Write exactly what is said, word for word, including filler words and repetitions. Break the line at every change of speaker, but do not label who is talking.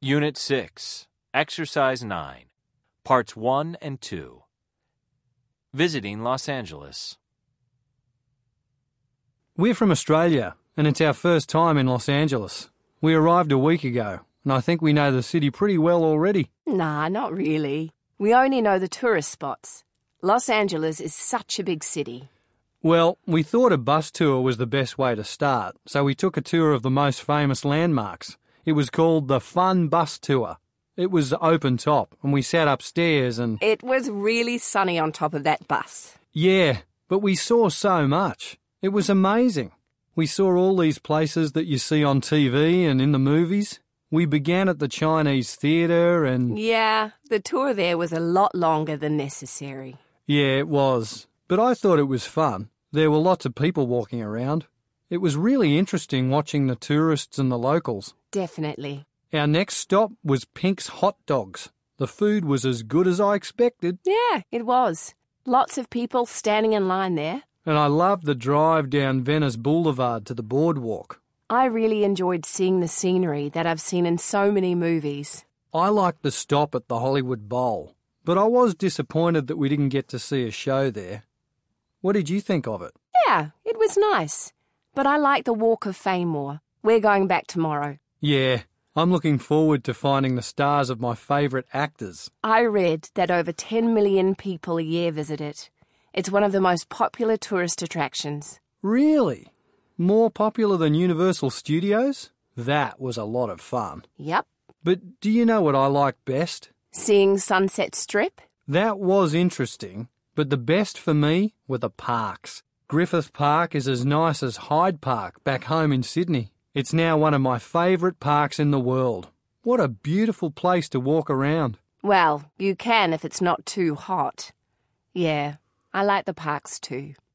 Unit six, Exercise nine, Parts one and two. Visiting Los Angeles.
We're from Australia, and it's our first time in Los Angeles. We arrived a week ago, and I think we know the city pretty well already.
Nah, not really. We only know the tourist spots. Los Angeles is such a big city.
Well, we thought a bus tour was the best way to start, so we took a tour of the most famous landmarks. It was called the Fun Bus Tour. It was open top, and we sat upstairs and...
It was really sunny on top of that bus.
Yeah, but we saw so much. It was amazing. We saw all these places that you see on T V and in the movies. We began at the Chinese Theatre and...
Yeah, the tour there was a lot longer than necessary.
Yeah, it was. But I thought it was fun. There were lots of people walking around. It was really interesting watching the tourists and the locals.
Definitely.
Our next stop was Pink's Hot Dogs. The food was as good as I expected.
Yeah, it was. Lots of people standing in line there.
And I loved the drive down Venice Boulevard to the boardwalk.
I really enjoyed seeing the scenery that I've seen in so many movies.
I liked the stop at the Hollywood Bowl, but I was disappointed that we didn't get to see a show there. What did you think of it?
Yeah, it was nice. But I like the Walk of Fame more. We're going back tomorrow.
Yeah, I'm looking forward to finding the stars of my favourite actors.
I read that over ten million people a year visit it. It's one of the most popular tourist attractions.
Really? More popular than Universal Studios? That was a lot of fun.
Yep.
But do you know what I liked best?
Seeing Sunset Strip?
That was interesting, but the best for me were the parks. Griffith Park is as nice as Hyde Park back home in Sydney. It's now one of my favourite parks in the world. What a beautiful place to walk around.
Well, you can if it's not too hot. Yeah, I like the parks too.